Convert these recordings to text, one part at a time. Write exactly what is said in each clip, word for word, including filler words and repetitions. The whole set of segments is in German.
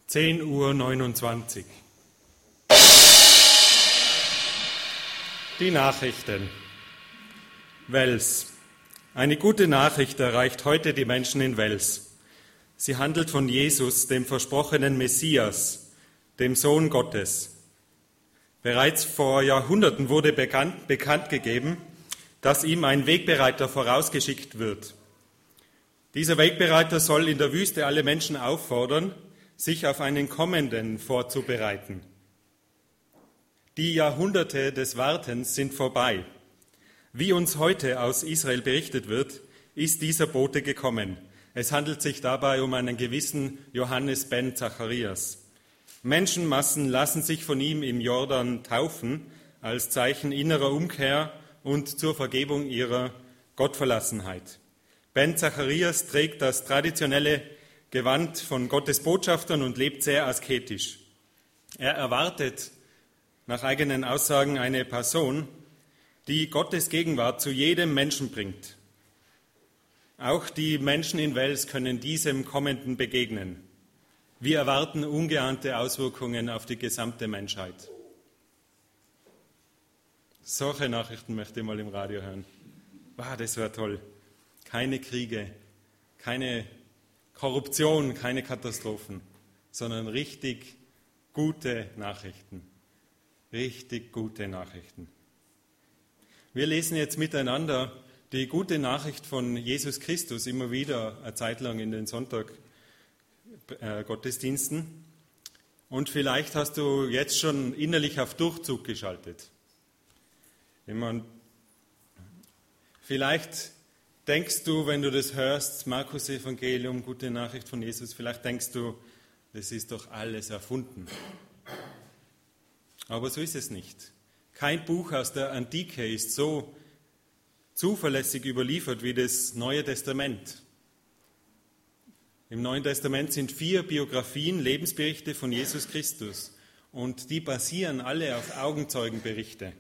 zehn Uhr neunundzwanzig. Die Nachrichten. Wels. Eine gute Nachricht erreicht heute die Menschen in Wels. Sie handelt von Jesus, dem versprochenen Messias, dem Sohn Gottes. Bereits vor Jahrhunderten wurde bekannt, bekannt gegeben, dass ihm ein Wegbereiter vorausgeschickt wird. Dieser Wegbereiter soll in der Wüste alle Menschen auffordern, sich auf einen kommenden vorzubereiten. Die Jahrhunderte des Wartens sind vorbei. Wie uns heute aus Israel berichtet wird, ist dieser Bote gekommen. Es handelt sich dabei um einen gewissen Johannes ben Zacharias. Menschenmassen lassen sich von ihm im Jordan taufen, als Zeichen innerer Umkehr und zur Vergebung ihrer Gottverlassenheit. Ben Zacharias trägt das traditionelle Gewand von Gottes Botschaftern und lebt sehr asketisch. Er erwartet nach eigenen Aussagen eine Person, die Gottes Gegenwart zu jedem Menschen bringt. Auch die Menschen in Wels können diesem Kommenden begegnen. Wir erwarten ungeahnte Auswirkungen auf die gesamte Menschheit. Solche Nachrichten möchte ich mal im Radio hören. Wow, das wäre toll. Keine Kriege, keine Korruption, keine Katastrophen, sondern richtig gute Nachrichten. Richtig gute Nachrichten. Wir lesen jetzt miteinander die gute Nachricht von Jesus Christus immer wieder eine Zeit lang in den Sonntag-Gottesdiensten. Und vielleicht hast du jetzt schon innerlich auf Durchzug geschaltet. Ich meine, vielleicht denkst du, wenn du das hörst, Markus Evangelium, gute Nachricht von Jesus, vielleicht denkst du, das ist doch alles erfunden. Aber so ist es nicht. Kein Buch aus der Antike ist so zuverlässig überliefert wie das Neue Testament. Im Neuen Testament sind vier Biografien, Lebensberichte von Jesus Christus und die basieren alle auf Augenzeugenberichte.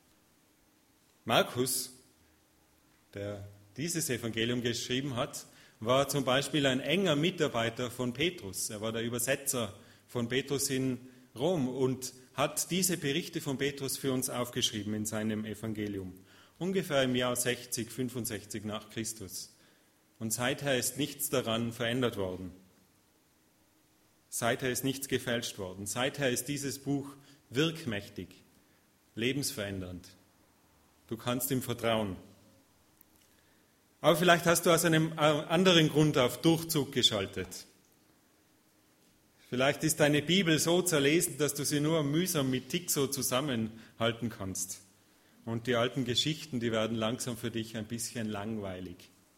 Markus, der dieses Evangelium geschrieben hat, war zum Beispiel ein enger Mitarbeiter von Petrus. Er war der Übersetzer von Petrus in Rom und hat diese Berichte von Petrus für uns aufgeschrieben in seinem Evangelium. Ungefähr im Jahr sechzig, fünfundsechzig nach Christus. Und seither ist nichts daran verändert worden. Seither ist nichts gefälscht worden. Seither ist dieses Buch wirkmächtig, lebensverändernd. Du kannst ihm vertrauen. Aber vielleicht hast du aus einem anderen Grund auf Durchzug geschaltet. Vielleicht ist deine Bibel so zerlesen, dass du sie nur mühsam mit Tick so zusammenhalten kannst. Und die alten Geschichten, die werden langsam für dich ein bisschen langweilig.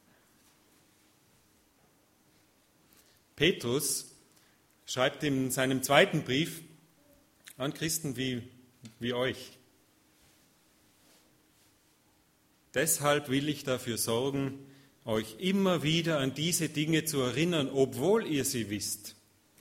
Petrus schreibt in seinem zweiten Brief an Christen wie, wie euch: Deshalb will ich dafür sorgen, euch immer wieder an diese Dinge zu erinnern, obwohl ihr sie wisst,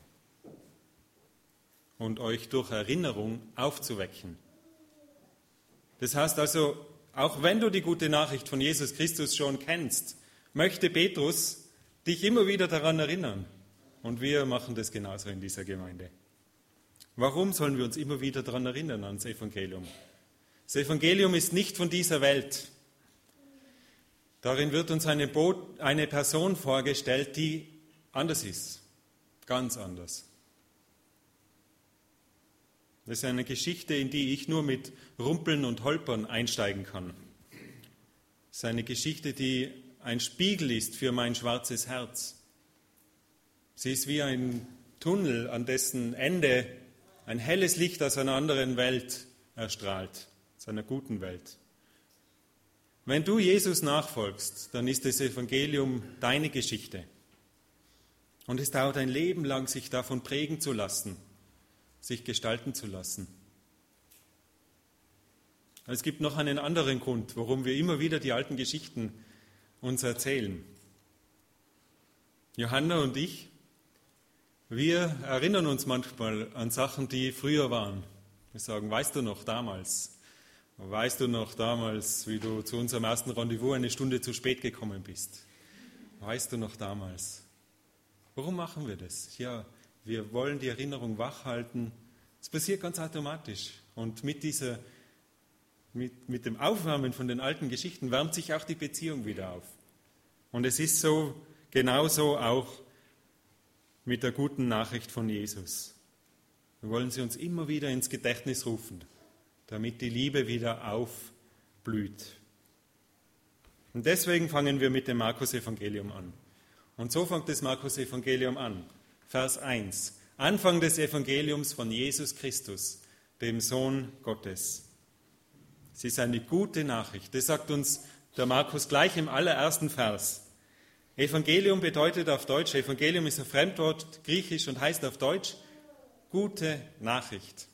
und euch durch Erinnerung aufzuwecken. Das heißt also, auch wenn du die gute Nachricht von Jesus Christus schon kennst, möchte Petrus dich immer wieder daran erinnern. Und wir machen das genauso in dieser Gemeinde. Warum sollen wir uns immer wieder daran erinnern, ans Evangelium? Das Evangelium ist nicht von dieser Welt. Darin wird uns eine, Bo- eine Person vorgestellt, die anders ist, ganz anders. Das ist eine Geschichte, in die ich nur mit Rumpeln und Holpern einsteigen kann. Es ist eine Geschichte, die ein Spiegel ist für mein schwarzes Herz. Sie ist wie ein Tunnel, an dessen Ende ein helles Licht aus einer anderen Welt erstrahlt, aus einer guten Welt. Wenn du Jesus nachfolgst, dann ist das Evangelium deine Geschichte. Und es dauert ein Leben lang, sich davon prägen zu lassen, sich gestalten zu lassen. Es gibt noch einen anderen Grund, warum wir immer wieder die alten Geschichten uns erzählen. Johanna und ich, wir erinnern uns manchmal an Sachen, die früher waren. Wir sagen, weißt du noch damals? Weißt du noch damals, wie du zu unserem ersten Rendezvous eine Stunde zu spät gekommen bist? Weißt du noch damals? Warum machen wir das? Ja, Wir wollen die Erinnerung wachhalten. Es passiert ganz automatisch. Und mit, dieser, mit, mit dem Aufwärmen von den alten Geschichten wärmt sich auch die Beziehung wieder auf. Und es ist so, genauso auch mit der guten Nachricht von Jesus. Wir wollen sie uns immer wieder ins Gedächtnis rufen, damit die Liebe wieder aufblüht. Und deswegen fangen wir mit dem Markus-Evangelium an. Und so fängt das Markus-Evangelium an. Vers eins. Anfang des Evangeliums von Jesus Christus, dem Sohn Gottes. Es ist eine gute Nachricht. Das sagt uns der Markus gleich im allerersten Vers. Evangelium bedeutet auf Deutsch, Evangelium ist ein Fremdwort, griechisch, und heißt auf Deutsch gute Nachricht.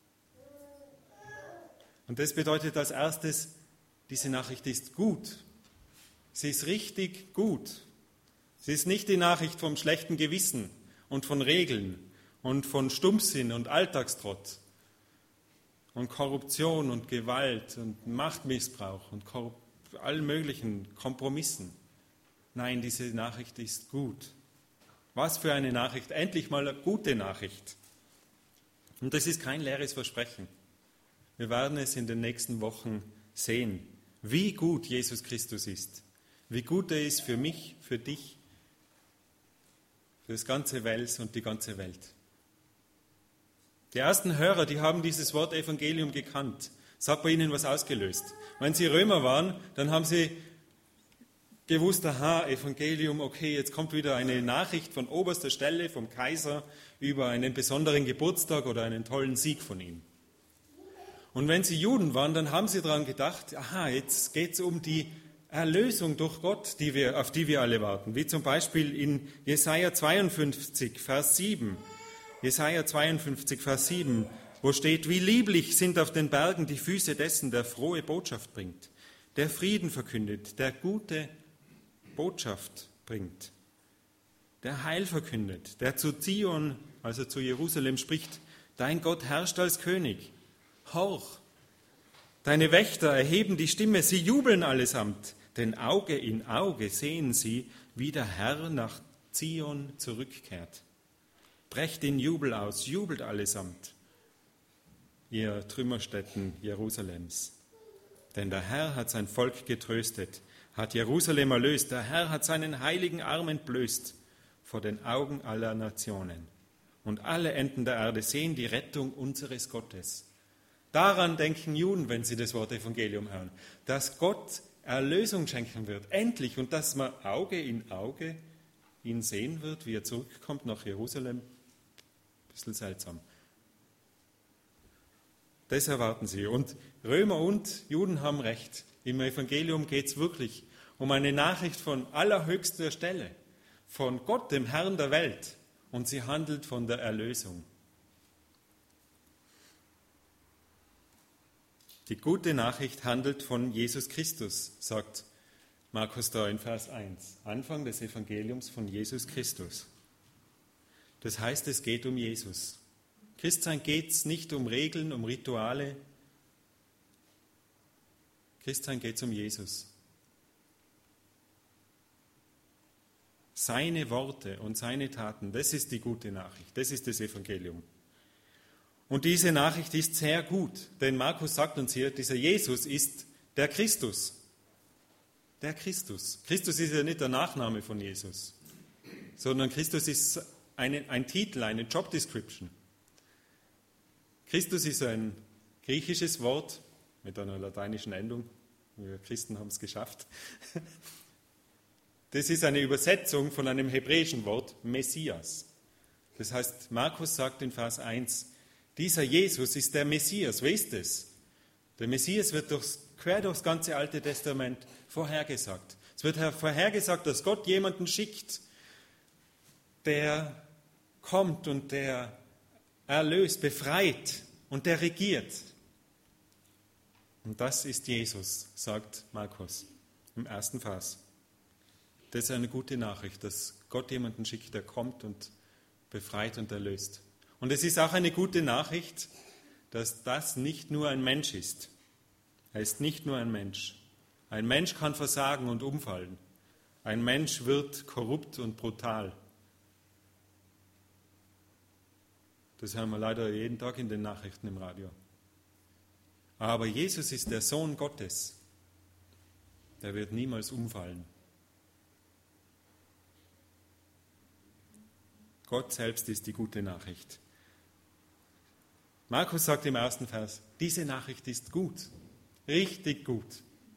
Und das bedeutet als erstes, diese Nachricht ist gut. Sie ist richtig gut. Sie ist nicht die Nachricht vom schlechten Gewissen und von Regeln und von Stumpfsinn und Alltagstrott und Korruption und Gewalt und Machtmissbrauch und Korrup- allen möglichen Kompromissen. Nein, diese Nachricht ist gut. Was für eine Nachricht, endlich mal eine gute Nachricht. Und das ist kein leeres Versprechen. Wir werden es in den nächsten Wochen sehen, wie gut Jesus Christus ist, wie gut er ist für mich, für dich, für das ganze Wels und die ganze Welt. Die ersten Hörer, die haben dieses Wort Evangelium gekannt. Es hat bei ihnen was ausgelöst. Wenn sie Römer waren, dann haben sie gewusst, aha, Evangelium, okay, jetzt kommt wieder eine Nachricht von oberster Stelle, vom Kaiser, über einen besonderen Geburtstag oder einen tollen Sieg von ihm. Und wenn sie Juden waren, dann haben sie daran gedacht, aha, jetzt geht es um die Erlösung durch Gott, die wir, auf die wir alle warten. Wie zum Beispiel in Jesaja zweiundfünfzig, Vers sieben. Jesaja zweiundfünfzig, Vers sieben, wo steht, wie lieblich sind auf den Bergen die Füße dessen, der frohe Botschaft bringt, der Frieden verkündet, der gute Botschaft bringt, der Heil verkündet, der zu Zion, also zu Jerusalem spricht, dein Gott herrscht als König, horch, deine Wächter erheben die Stimme, sie jubeln allesamt, denn Auge in Auge sehen sie, wie der Herr nach Zion zurückkehrt. Brecht in Jubel aus, jubelt allesamt, ihr Trümmerstätten Jerusalems. Denn der Herr hat sein Volk getröstet, hat Jerusalem erlöst, der Herr hat seinen heiligen Arm entblößt vor den Augen aller Nationen. Und alle Enden der Erde sehen die Rettung unseres Gottes. Daran denken Juden, wenn sie das Wort Evangelium hören, dass Gott Erlösung schenken wird, endlich, und dass man Auge in Auge ihn sehen wird, wie er zurückkommt nach Jerusalem. Ein bisschen seltsam. Das erwarten sie. Und Römer und Juden haben recht. Im Evangelium geht es wirklich um eine Nachricht von allerhöchster Stelle, von Gott, dem Herrn der Welt. Und sie handelt von der Erlösung. Die gute Nachricht handelt von Jesus Christus, sagt Markus da in Vers eins. Anfang des Evangeliums von Jesus Christus. Das heißt, es geht um Jesus. Christsein geht es nicht um Regeln, um Rituale. Christsein geht es um Jesus. Seine Worte und seine Taten, das ist die gute Nachricht, das ist das Evangelium. Und diese Nachricht ist sehr gut, denn Markus sagt uns hier, dieser Jesus ist der Christus. Der Christus. Christus ist ja nicht der Nachname von Jesus, sondern Christus ist eine, ein Titel, eine Job Description. Christus ist ein griechisches Wort mit einer lateinischen Endung. Wir Christen haben es geschafft. Das ist eine Übersetzung von einem hebräischen Wort, Messias. Das heißt, Markus sagt in Vers eins, dieser Jesus ist der Messias. Wer ist es? Der Messias wird durchs, quer durchs ganze Alte Testament vorhergesagt. Es wird vorhergesagt, dass Gott jemanden schickt, der kommt und der erlöst, befreit und der regiert. Und das ist Jesus, sagt Markus im ersten Vers. Das ist eine gute Nachricht, dass Gott jemanden schickt, der kommt und befreit und erlöst. Und es ist auch eine gute Nachricht, dass das nicht nur ein Mensch ist. Er ist nicht nur ein Mensch. Ein Mensch kann versagen und umfallen. Ein Mensch wird korrupt und brutal. Das hören wir leider jeden Tag in den Nachrichten im Radio. Aber Jesus ist der Sohn Gottes. Der wird niemals umfallen. Gott selbst ist die gute Nachricht. Markus sagt im ersten Vers, diese Nachricht ist gut, richtig gut.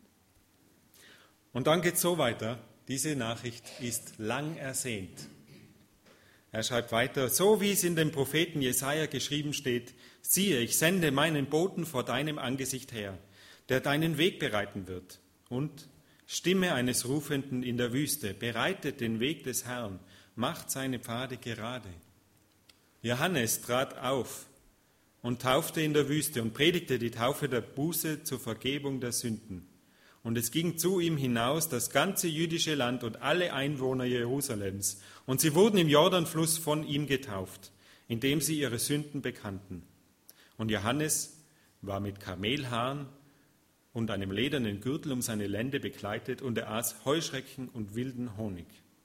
Und dann geht es so weiter, diese Nachricht ist lang ersehnt. Er schreibt weiter, so wie es in dem Propheten Jesaja geschrieben steht, siehe, ich sende meinen Boten vor deinem Angesicht her, der deinen Weg bereiten wird. Und Stimme eines Rufenden in der Wüste, bereitet den Weg des Herrn, macht seine Pfade gerade. Johannes trat auf und taufte in der Wüste und predigte die Taufe der Buße zur Vergebung der Sünden. Und es ging zu ihm hinaus das ganze jüdische Land und alle Einwohner Jerusalems. Und sie wurden im Jordanfluss von ihm getauft, indem sie ihre Sünden bekannten. Und Johannes war mit Kamelhaaren und einem ledernen Gürtel um seine Lende bekleidet und er aß Heuschrecken und wilden Honig.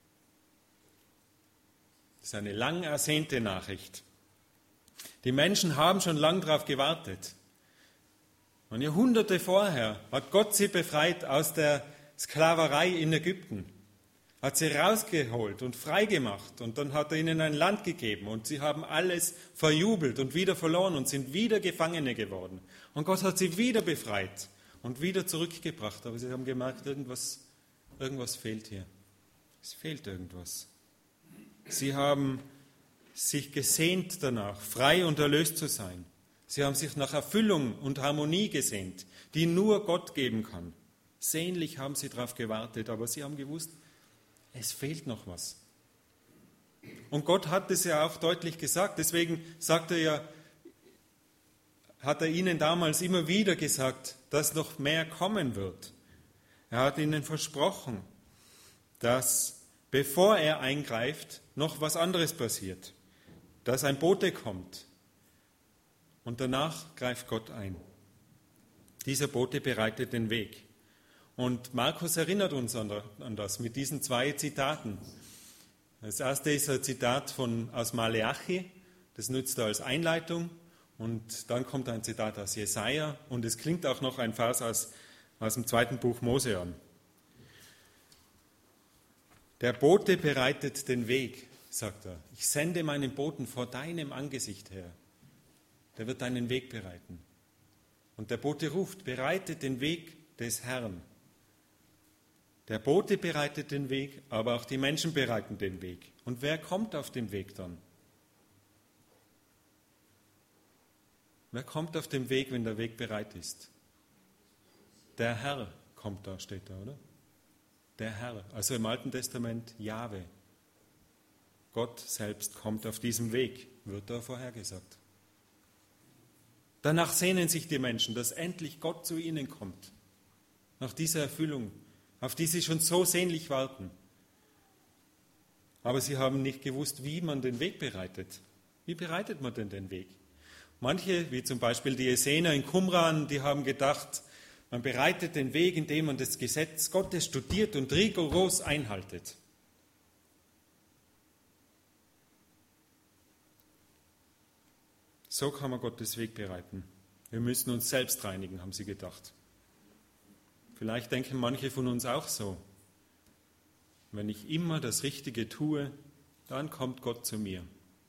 Das ist eine lang ersehnte Nachricht. Die Menschen haben schon lange darauf gewartet. Und Jahrhunderte vorher hat Gott sie befreit aus der Sklaverei in Ägypten, hat sie rausgeholt und freigemacht und dann hat er ihnen ein Land gegeben und sie haben alles verjubelt und wieder verloren und sind wieder Gefangene geworden. Und Gott hat sie wieder befreit und wieder zurückgebracht, aber sie haben gemerkt, irgendwas, irgendwas fehlt hier. Es fehlt irgendwas. Sie haben sich gesehnt danach, frei und erlöst zu sein. Sie haben sich nach Erfüllung und Harmonie gesehnt, die nur Gott geben kann. Sehnlich haben sie darauf gewartet, aber sie haben gewusst, es fehlt noch was. Und Gott hat es ja auch deutlich gesagt, deswegen sagt er ja, hat er ihnen damals immer wieder gesagt, dass noch mehr kommen wird. Er hat ihnen versprochen, dass bevor er eingreift, noch was anderes passiert, dass ein Bote kommt. Und danach greift Gott ein. Dieser Bote bereitet den Weg. Und Markus erinnert uns an das mit diesen zwei Zitaten. Das erste ist ein Zitat von, aus Maleachi, das nutzt er als Einleitung. Und dann kommt ein Zitat aus Jesaja und es klingt auch noch ein Vers aus, aus dem zweiten Buch Mose an. Der Bote bereitet den Weg, sagt er. Ich sende meinen Boten vor deinem Angesicht her. Der wird deinen Weg bereiten. Und der Bote ruft, bereitet den Weg des Herrn. Der Bote bereitet den Weg, aber auch die Menschen bereiten den Weg. Und wer kommt auf dem Weg dann? Wer kommt auf dem Weg, wenn der Weg bereit ist? Der Herr kommt da, steht da, oder? Der Herr, also im Alten Testament Jahwe. Gott selbst kommt auf diesem Weg, wird da vorhergesagt. Danach sehnen sich die Menschen, dass endlich Gott zu ihnen kommt. Nach dieser Erfüllung, auf die sie schon so sehnlich warten. Aber sie haben nicht gewusst, wie man den Weg bereitet. Wie bereitet man denn den Weg? Manche, wie zum Beispiel die Essener in Qumran, die haben gedacht, man bereitet den Weg, indem man das Gesetz Gottes studiert und rigoros einhaltet. So kann man Gottes Weg bereiten. Wir müssen uns selbst reinigen, haben sie gedacht. Vielleicht denken manche von uns auch so. Wenn ich immer das Richtige tue, dann kommt Gott zu mir.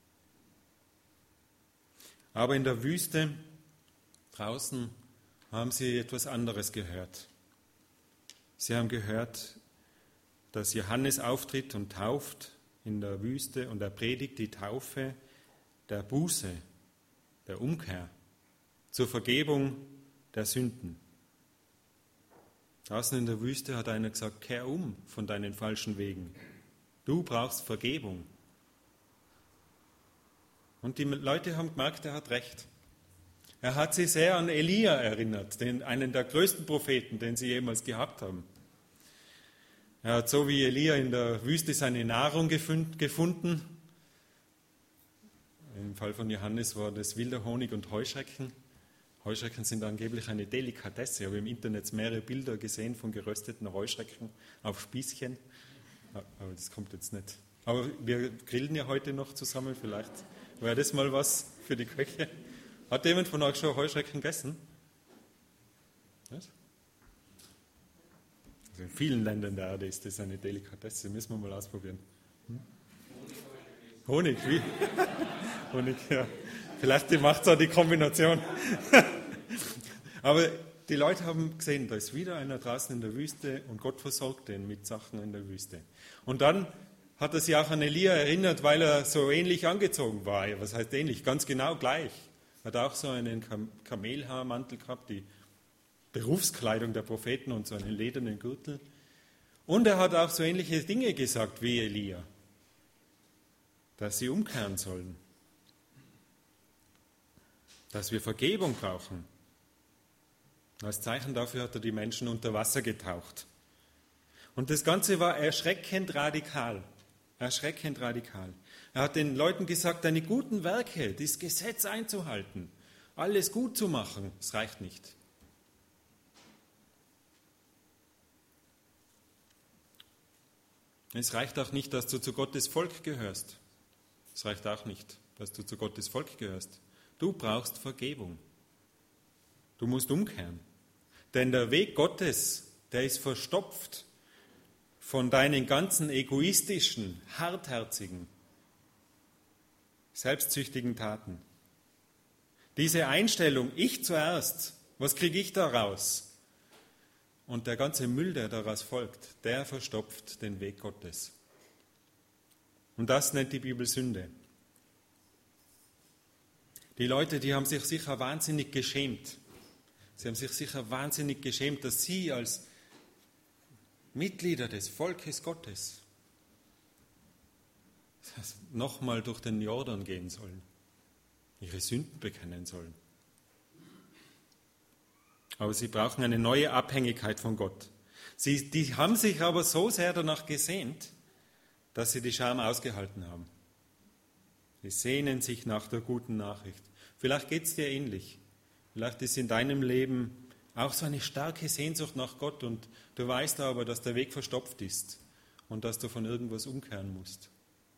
Aber in der Wüste draußen haben sie etwas anderes gehört. Sie haben gehört, dass Johannes auftritt und tauft in der Wüste und er predigt die Taufe der Buße, der Umkehr, zur Vergebung der Sünden. Draußen in der Wüste hat einer gesagt, kehr um von deinen falschen Wegen. Du brauchst Vergebung. Und die Leute haben gemerkt, er hat recht. Er hat sie sehr an Elia erinnert, den, einen der größten Propheten, den sie jemals gehabt haben. Er hat so wie Elia in der Wüste seine Nahrung gefunden. Im Fall von Johannes war das wilder Honig und Heuschrecken. Heuschrecken sind angeblich eine Delikatesse. Ich habe im Internet mehrere Bilder gesehen von gerösteten Heuschrecken auf Spießchen. Aber das kommt jetzt nicht. Aber wir grillen ja heute noch zusammen, vielleicht Wäre das mal was für die Köche? Hat jemand von euch schon Heuschrecken gegessen? Was? Also in vielen Ländern der Erde ist das eine Delikatesse, müssen wir mal ausprobieren. Hm? Honig, wie? Honig, ja. Vielleicht macht es auch die Kombination. Aber die Leute haben gesehen, da ist wieder einer draußen in der Wüste und Gott versorgt den mit Sachen in der Wüste. Und dann hat er sich auch an Elia erinnert, weil er so ähnlich angezogen war. Was heißt ähnlich? Ganz genau gleich. Er hat auch so einen Kam- Kamelhaarmantel gehabt, die Berufskleidung der Propheten und so einen ledernen Gürtel. Und er hat auch so ähnliche Dinge gesagt wie Elia, dass sie umkehren sollen, dass wir Vergebung brauchen. Als Zeichen dafür hat er die Menschen unter Wasser getaucht. Und das Ganze war erschreckend radikal. Erschreckend radikal. Er hat den Leuten gesagt, deine guten Werke, das Gesetz einzuhalten, alles gut zu machen, das reicht nicht. Es reicht auch nicht, dass du zu Gottes Volk gehörst. Es reicht auch nicht, dass du zu Gottes Volk gehörst. Du brauchst Vergebung. Du musst umkehren. Denn der Weg Gottes, der ist verstopft von deinen ganzen egoistischen, hartherzigen, selbstsüchtigen Taten. Diese Einstellung, ich zuerst, was kriege ich daraus? Und der ganze Müll, der daraus folgt, der verstopft den Weg Gottes. Und das nennt die Bibel Sünde. Die Leute, die haben sich sicher wahnsinnig geschämt. Sie haben sich sicher wahnsinnig geschämt, dass sie als Mitglieder des Volkes Gottes nochmal durch den Jordan gehen sollen, ihre Sünden bekennen sollen. Aber sie brauchen eine neue Abhängigkeit von Gott. Sie die haben sich aber so sehr danach gesehnt, dass sie die Scham ausgehalten haben. Sie sehnen sich nach der guten Nachricht. Vielleicht geht es dir ähnlich. Vielleicht ist in deinem Leben auch so eine starke Sehnsucht nach Gott und du weißt aber, dass der Weg verstopft ist und dass du von irgendwas umkehren musst.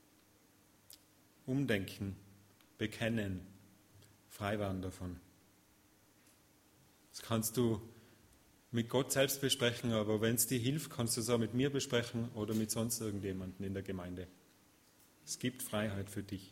Umdenken, bekennen, frei werden davon. Das kannst du mit Gott selbst besprechen, aber wenn es dir hilft, kannst du es auch mit mir besprechen oder mit sonst irgendjemandem in der Gemeinde. Es gibt Freiheit für dich,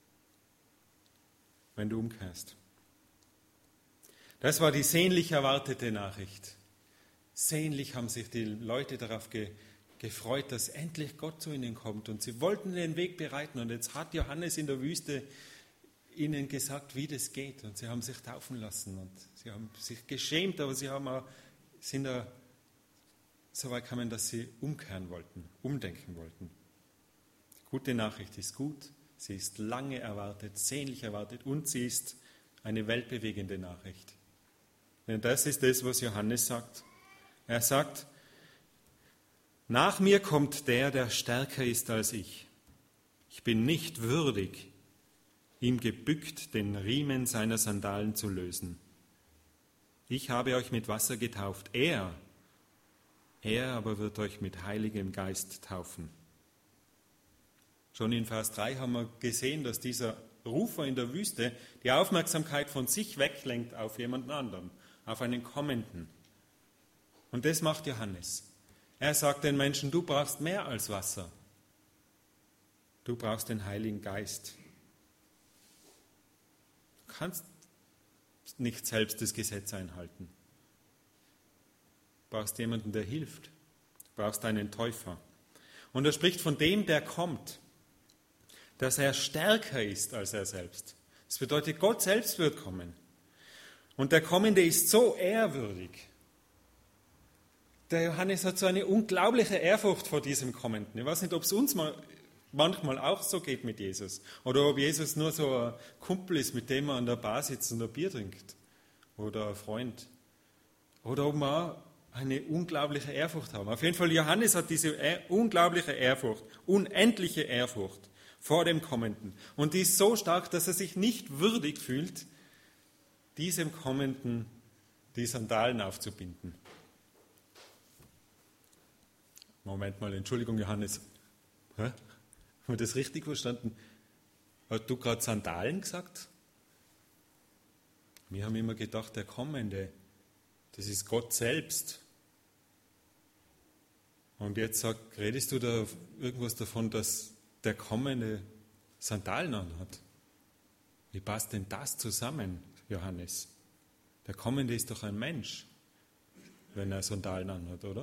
wenn du umkehrst. Das war die sehnlich erwartete Nachricht. Sehnlich haben sich die Leute darauf ge- gefreut, dass endlich Gott zu ihnen kommt. Und sie wollten den Weg bereiten. Und jetzt hat Johannes in der Wüste ihnen gesagt, wie das geht. Und sie haben sich taufen lassen. Und sie haben sich geschämt, aber sie haben auch, sind da so weit gekommen, dass sie umkehren wollten, umdenken wollten. Die gute Nachricht ist gut. Sie ist lange erwartet, sehnlich erwartet. Und sie ist eine weltbewegende Nachricht. Denn das ist das, was Johannes sagt. Er sagt, nach mir kommt der, der stärker ist als ich. Ich bin nicht würdig, ihm gebückt den Riemen seiner Sandalen zu lösen. Ich habe euch mit Wasser getauft. Er, er aber wird euch mit Heiligem Geist taufen. Schon in Vers drei haben wir gesehen, dass dieser Rufer in der Wüste die Aufmerksamkeit von sich weglenkt auf jemanden anderen, auf einen Kommenden. Und das macht Johannes. Er sagt den Menschen, du brauchst mehr als Wasser. Du brauchst den Heiligen Geist. Du kannst nicht selbst das Gesetz einhalten. Du brauchst jemanden, der hilft. Du brauchst einen Täufer. Und er spricht von dem, der kommt, dass er stärker ist als er selbst. Das bedeutet, Gott selbst wird kommen. Und der Kommende ist so ehrwürdig. Der Johannes hat so eine unglaubliche Ehrfurcht vor diesem Kommenden. Ich weiß nicht, ob es uns mal, manchmal auch so geht mit Jesus. Oder ob Jesus nur so ein Kumpel ist, mit dem man an der Bar sitzt und ein Bier trinkt. Oder ein Freund. Oder ob wir auch eine unglaubliche Ehrfurcht haben. Auf jeden Fall, Johannes hat diese unglaubliche Ehrfurcht, unendliche Ehrfurcht vor dem Kommenden. Und die ist so stark, dass er sich nicht würdig fühlt, diesem Kommenden die Sandalen aufzubinden. Moment mal, Entschuldigung, Johannes. Hä? Haben wir das richtig verstanden? Hast du gerade Sandalen gesagt? Wir haben immer gedacht, der Kommende, das ist Gott selbst. Und jetzt sag, redest du da irgendwas davon, dass der Kommende Sandalen anhat? Wie passt denn das zusammen, Johannes? Der Kommende ist doch ein Mensch, wenn er Sandalen anhat, oder?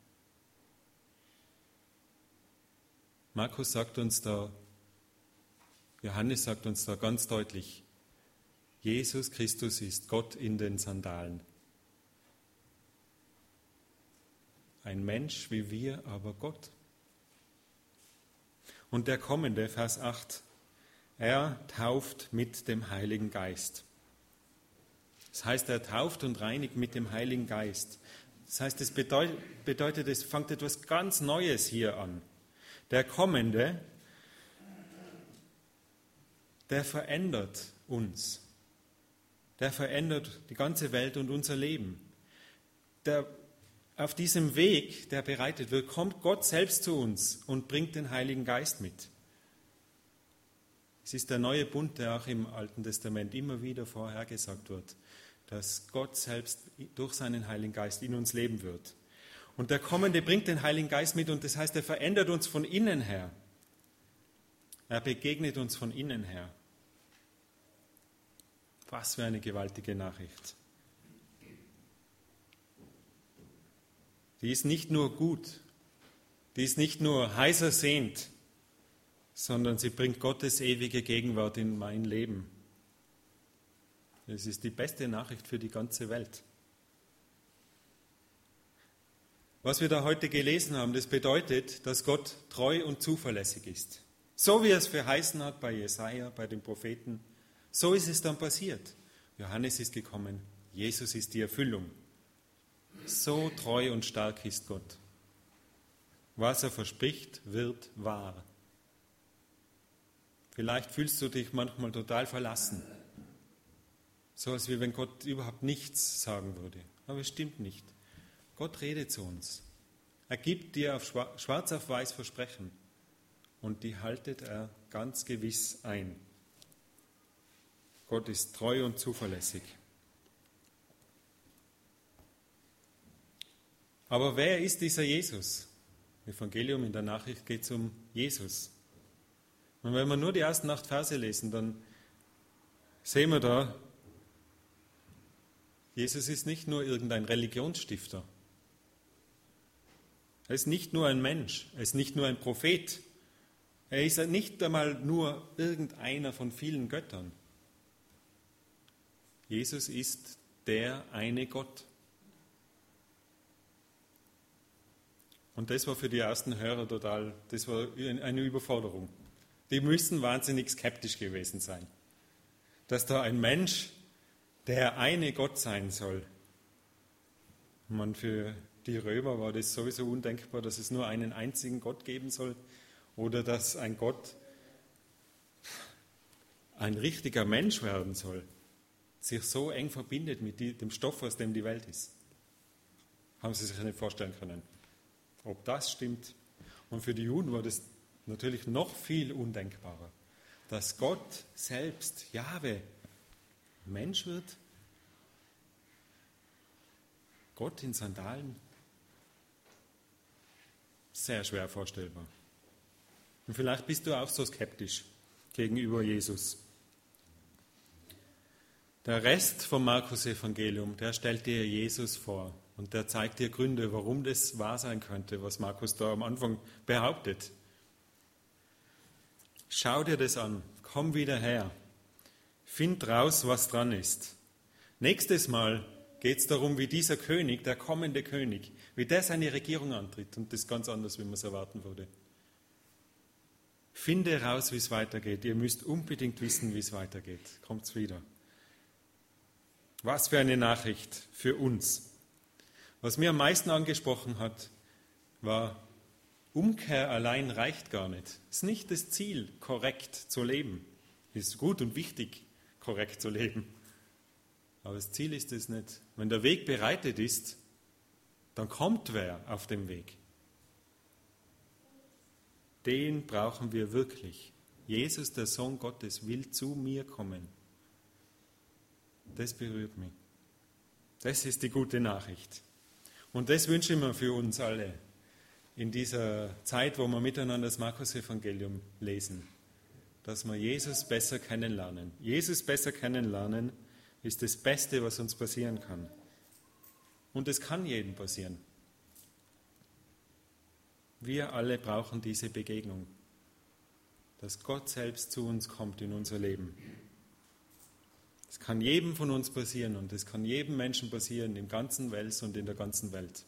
Markus sagt uns da, Johannes sagt uns da ganz deutlich, Jesus Christus ist Gott in den Sandalen. Ein Mensch wie wir, aber Gott. Und der Kommende, Vers acht, er tauft mit dem Heiligen Geist. Das heißt, er tauft und reinigt mit dem Heiligen Geist. Das heißt, es bedeutet, bedeutet, es fängt etwas ganz Neues hier an. Der Kommende, der verändert uns. Der verändert die ganze Welt und unser Leben. Der, auf diesem Weg, der bereitet wird, kommt Gott selbst zu uns und bringt den Heiligen Geist mit. Es ist der neue Bund, der auch im Alten Testament immer wieder vorhergesagt wird, dass Gott selbst durch seinen Heiligen Geist in uns leben wird. Und der Kommende bringt den Heiligen Geist mit und das heißt, er verändert uns von innen her. Er begegnet uns von innen her. Was für eine gewaltige Nachricht. Die ist nicht nur gut, die ist nicht nur heiß ersehnt, sondern sie bringt Gottes ewige Gegenwart in mein Leben. Es ist die beste Nachricht für die ganze Welt. Was wir da heute gelesen haben, das bedeutet, dass Gott treu und zuverlässig ist. So wie er es verheißen hat bei Jesaja, bei den Propheten, so ist es dann passiert. Johannes ist gekommen, Jesus ist die Erfüllung. So treu und stark ist Gott. Was er verspricht, wird wahr. Vielleicht fühlst du dich manchmal total verlassen. So als wenn Gott überhaupt nichts sagen würde. Aber es stimmt nicht. Gott redet zu uns. Er gibt dir auf schwarz auf weiß Versprechen. Und die haltet er ganz gewiss ein. Gott ist treu und zuverlässig. Aber wer ist dieser Jesus? Im Evangelium, in der Nachricht geht es um Jesus. Und wenn wir nur die ersten acht Verse lesen, dann sehen wir da, Jesus ist nicht nur irgendein Religionsstifter. Er ist nicht nur ein Mensch, er ist nicht nur ein Prophet. Er ist nicht einmal nur irgendeiner von vielen Göttern. Jesus ist der eine Gott. Und das war für die ersten Hörer total, das war eine Überforderung. Die müssen wahnsinnig skeptisch gewesen sein. Dass da ein Mensch, der eine Gott sein soll. Man, für die Römer war das sowieso undenkbar, dass es nur einen einzigen Gott geben soll oder dass ein Gott ein richtiger Mensch werden soll, sich so eng verbindet mit dem Stoff, aus dem die Welt ist. Haben sie sich nicht vorstellen können. Ob das stimmt. Und für die Juden war das natürlich noch viel undenkbarer, dass Gott selbst, Jahwe, Mensch wird. Gott in Sandalen. Sehr schwer vorstellbar. Und vielleicht bist du auch so skeptisch gegenüber Jesus. Der Rest vom Markus-Evangelium, der stellt dir Jesus vor und der zeigt dir Gründe, warum das wahr sein könnte, was Markus da am Anfang behauptet. Schau dir das an, komm wieder her, find raus, was dran ist. Nächstes Mal geht es darum, wie dieser König, der kommende König, wie der seine Regierung antritt und das ist ganz anders, wie man es erwarten würde. Finde raus, wie es weitergeht. Ihr müsst unbedingt wissen, wie es weitergeht. Kommt's wieder. Was für eine Nachricht für uns. Was mir am meisten angesprochen hat, war, Umkehr allein reicht gar nicht. Es ist nicht das Ziel, korrekt zu leben. Es ist gut und wichtig, korrekt zu leben. Aber das Ziel ist es nicht. Wenn der Weg bereitet ist, dann kommt wer auf dem Weg. Den brauchen wir wirklich. Jesus, der Sohn Gottes, will zu mir kommen. Das berührt mich. Das ist die gute Nachricht. Und das wünsche ich mir für uns alle in dieser Zeit, wo wir miteinander das Markus-Evangelium lesen, dass wir Jesus besser kennenlernen. Jesus besser kennenlernen ist das Beste, was uns passieren kann. Und es kann jedem passieren. Wir alle brauchen diese Begegnung, dass Gott selbst zu uns kommt in unser Leben. Es kann jedem von uns passieren und es kann jedem Menschen passieren, im ganzen Wels und in der ganzen Welt.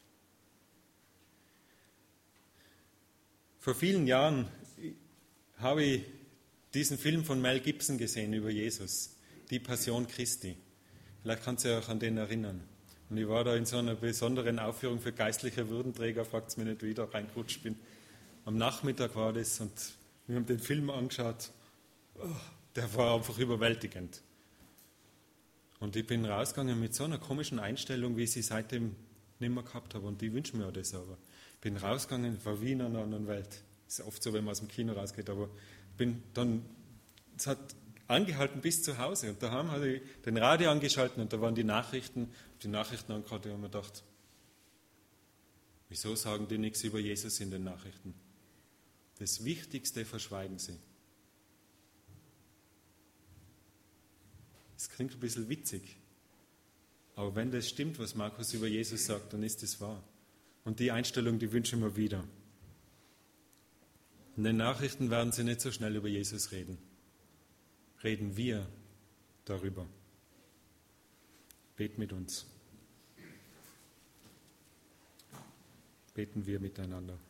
Vor vielen Jahren habe ich diesen Film von Mel Gibson gesehen über Jesus, Die Passion Christi. Vielleicht kannst du dich auch an den erinnern. Und ich war da in so einer besonderen Aufführung für geistliche Würdenträger, fragt es mich nicht, wie ich da reingerutscht bin. Am Nachmittag war das und wir haben den Film angeschaut. Oh, der war einfach überwältigend. Und ich bin rausgegangen mit so einer komischen Einstellung, wie ich sie seitdem nicht mehr gehabt habe. Und ich wünsche mir auch das aber. Ich bin rausgegangen, war wie in einer anderen Welt. Das ist oft so, wenn man aus dem Kino rausgeht, aber bin dann, es hat angehalten bis zu Hause. Und daheim habe ich den Radio angeschaltet und da waren die Nachrichten, die Nachrichten angehört, und ich habe mir gedacht, wieso sagen die nichts über Jesus in den Nachrichten? Das Wichtigste verschweigen sie. Es klingt ein bisschen witzig, aber wenn das stimmt, was Markus über Jesus sagt, dann ist das wahr. Und die Einstellung, die wünsche ich mir wieder. In den Nachrichten werden sie nicht so schnell über Jesus reden. Reden wir darüber. Bet mit uns. Beten wir miteinander.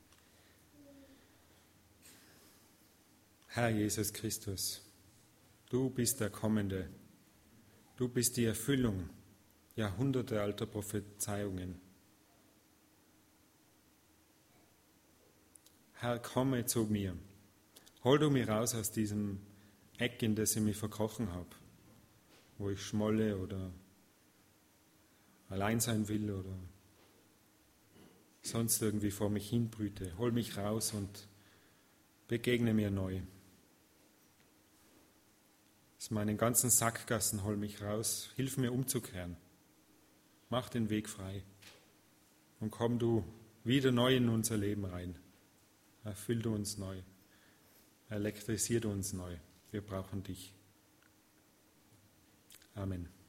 Herr Jesus Christus, du bist der Kommende. Du bist die Erfüllung jahrhundertealter Prophezeiungen. Herr, komme zu mir. Hol du mich raus aus diesem Eck, in das ich mich verkrochen habe, wo ich schmolle oder allein sein will oder sonst irgendwie vor mich hinbrüte. Hol mich raus und begegne mir neu. Aus meinen ganzen Sackgassen hol mich raus, hilf mir umzukehren. Mach den Weg frei und komm du wieder neu in unser Leben rein. Erfüll du uns neu, elektrisier du uns neu. Wir brauchen dich. Amen.